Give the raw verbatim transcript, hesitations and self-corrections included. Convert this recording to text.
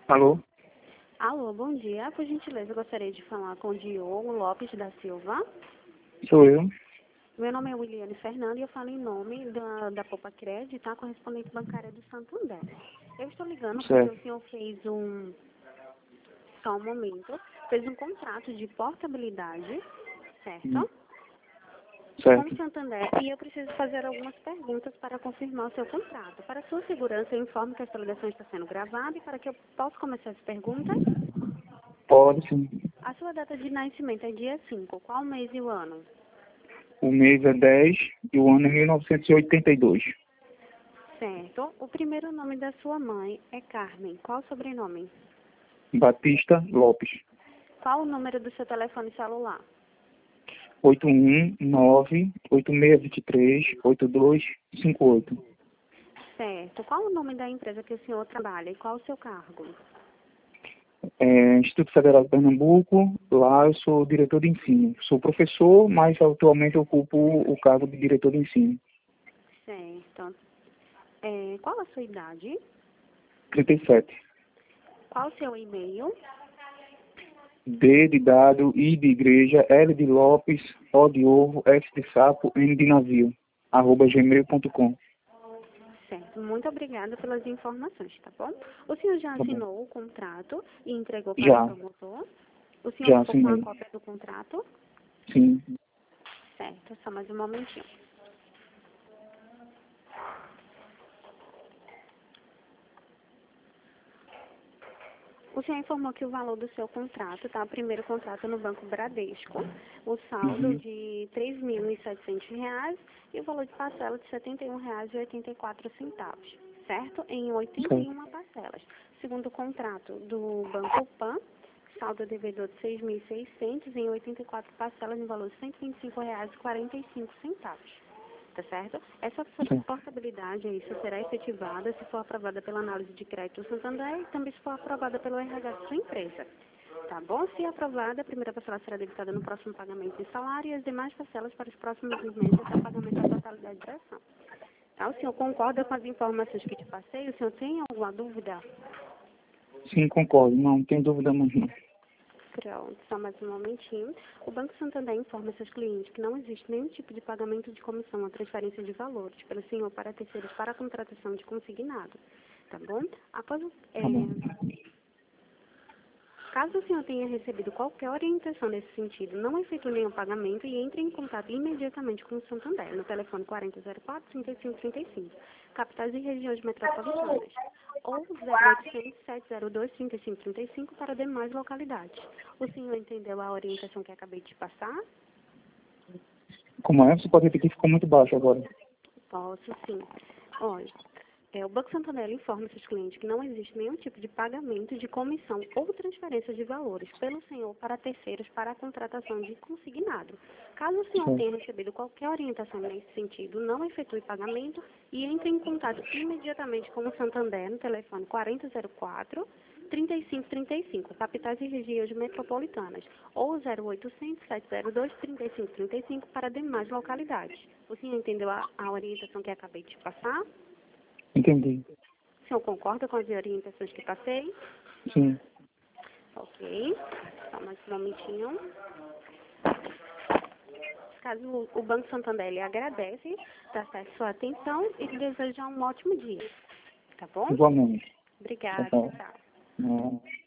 Alô? Alô, bom dia. Por gentileza, eu gostaria de falar com o Diogo Lopes da Silva. Sou eu. Meu nome é Williane Fernanda e eu falo em nome da, da Poupa Crédito, tá? Correspondente bancária do Santander. Eu estou ligando porque Certo. o senhor fez um... Só um momento. Fez um contrato de portabilidade, Hum, certo? Com o Certo. Santander. E eu preciso fazer algumas perguntas para confirmar o seu contrato. Para sua segurança, eu informo que esta ligação está sendo gravada e para que eu possa começar as perguntas... Pode sim. A sua data de nascimento é dia cinco. Qual mês e o ano? O mês é dez e o ano é mil novecentos e oitenta e dois. Certo. O primeiro nome da sua mãe é Carmen. Qual o sobrenome? Batista Lopes. Qual o número do seu telefone celular? oito um nove oito seis dois três oito dois cinco oito. Certo. Qual o nome da empresa que o senhor trabalha e qual o seu cargo? É, Instituto Federal de Pernambuco. Lá eu sou diretor de ensino. Sou professor, mas atualmente ocupo o cargo de diretor de ensino. Certo. É, qual a sua idade? trinta e sete. Qual o seu e-mail? D de dado, I de igreja, L de Lopes, O de ovo, S de sapo, N de navio, arroba gmail ponto com. Certo. Muito obrigada pelas informações, tá bom? O senhor já Tá bom. assinou o contrato e entregou para o Já, promotor? O senhor já ficou com a assinei. cópia do contrato? Sim. Certo. Só mais um momentinho. O senhor informou que o valor do seu contrato, tá? O primeiro contrato no Banco Bradesco, o saldo Uhum. de três mil e setecentos reais e o valor de parcela de setenta e um reais e oitenta e quatro centavos, certo? Em oitenta e Certo. uma parcelas. Segundo contrato do Banco Pan, saldo devedor de seis mil e seiscentos em oitenta e quatro parcelas no valor de cento e vinte e cinco reais e quarenta e cinco centavos. Tá certo? Essa Certo. portabilidade aí só será efetivada se for aprovada pela análise de crédito do Santander e também se for aprovada pelo R H da sua empresa. Tá bom? Se aprovada, a primeira parcela será debitada no próximo pagamento em salário e as demais parcelas para os próximos meses até o pagamento da totalidade da ação. Tá? O senhor concorda com as informações que te passei? O senhor tem alguma dúvida? Sim, concordo. Não tem dúvida mais não. Pronto, só mais um momentinho. O Banco Santander informa seus clientes que não existe nenhum tipo de pagamento de comissão ou transferência de valores pelo senhor para terceiros para a contratação de consignado. Tá bom? Após o, Tá bom. é, caso o senhor tenha recebido qualquer orientação nesse sentido, não efetue nenhum pagamento e entre em contato imediatamente com o Santander, no telefone quarenta zero quatro, trinta e cinco trinta e cinco, capitais e regiões metropolitanas, ou zero oitocentos, sete zero dois, trinta e cinco trinta e cinco para demais localidades. O senhor entendeu a orientação que acabei de passar? Como é? Você pode repetir, ficou muito baixo agora. Posso sim. Olha, é, o Banco Santander informa seus clientes que não existe nenhum tipo de pagamento de comissão ou transferência de valores pelo senhor para terceiros para a contratação de consignado. Caso o senhor Certo. tenha recebido qualquer orientação nesse sentido, não efetue pagamento e entre em contato imediatamente com o Santander no telefone quarenta zero quatro, trinta e cinco trinta e cinco, capitais e regiões metropolitanas, ou zero oitocentos, sete zero dois, trinta e cinco trinta e cinco para demais localidades. O senhor entendeu a, a orientação que acabei de passar? Entendi. O senhor concorda com as orientações que passei? Sim. Ok. Só mais um momentinho. Caso o o Banco Santander lhe agradece, dá sua atenção e lhe deseja um ótimo dia. Tá bom? Igualmente. Tchau, Obrigada. Tchau, tchau. tchau. É.